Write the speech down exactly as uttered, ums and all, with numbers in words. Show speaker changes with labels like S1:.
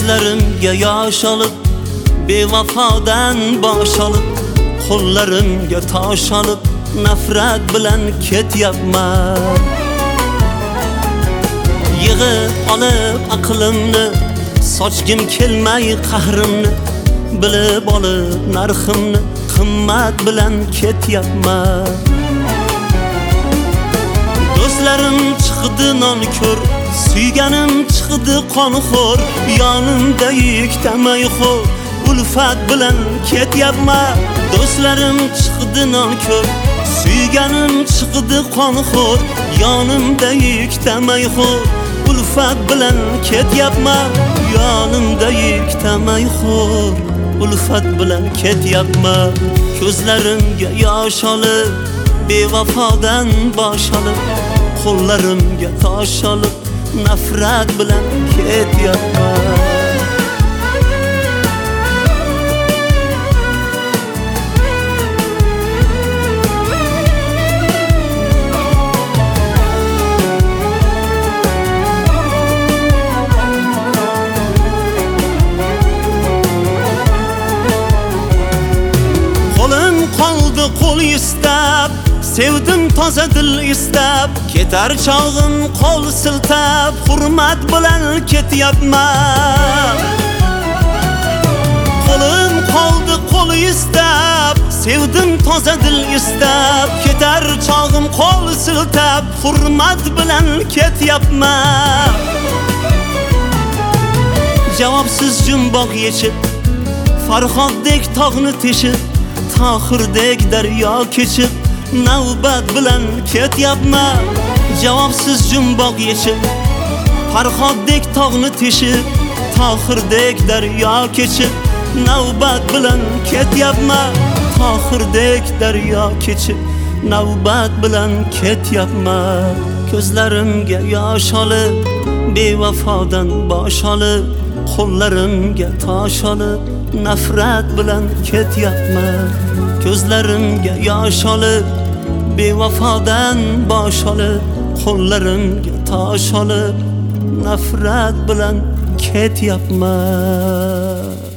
S1: Gözlerimge yosh olib, bevafodan bosh olib, qo'llarimga tosh olib, nafrat bilan ketyapman. Yig'ib olib aqlimni, sochgim kelmay qahrimni, bilib olib narximni, qimmat bilan ketyapman. Do'stlarim chiqdi nonko'r, suyganim chiqdi qonxo'r, yonimda yuktamay xo'r, ulfat bilan ketyapman. Do'stlarim chiqdi nonko'r, suyganim chiqdi qonxo'r, yonimda yuktamay xo'r, ulfat bilan ketyapman. Yonimda yuktamay xo'r, ulfat bilan ketyapman. Ko'zlarimga yosh olib, bevafodan bosh olib, qo'llarimga tosh olib, nafrat bilan ketyapman. Qo'lim qoldi qo'l istab, sevdim toza dil istab, ketar chog'im qo'l siltab, hurmat bilan ketyapman. Qo'lim qoldi qo'l istab, sevdim toza dil istab, ketar chog'im qo'l siltab, hurmat bilan ketyapman. Javobsiz jumboq yechib, Farhoddek tog'ni teshib, Tohirdek daryo kechib, navbat bilan ketyapman. Javobsiz jumboq yechib, Farhoddek tog'ni teshib, Tohirdek daryo kechib, navbat bilan ketyapman. Tohirdek daryo kechib, navbat bilan ketyapman. Ko'zlarimga yosh olib, bevafodan bosh olib, qo'llarimga tosh olib, nafrat bilan ketyapman. Ko'zlarimga yosh olib, bevafodan bosh olib, qo'llarimga tosh olib, nafrat bilan ketyapman.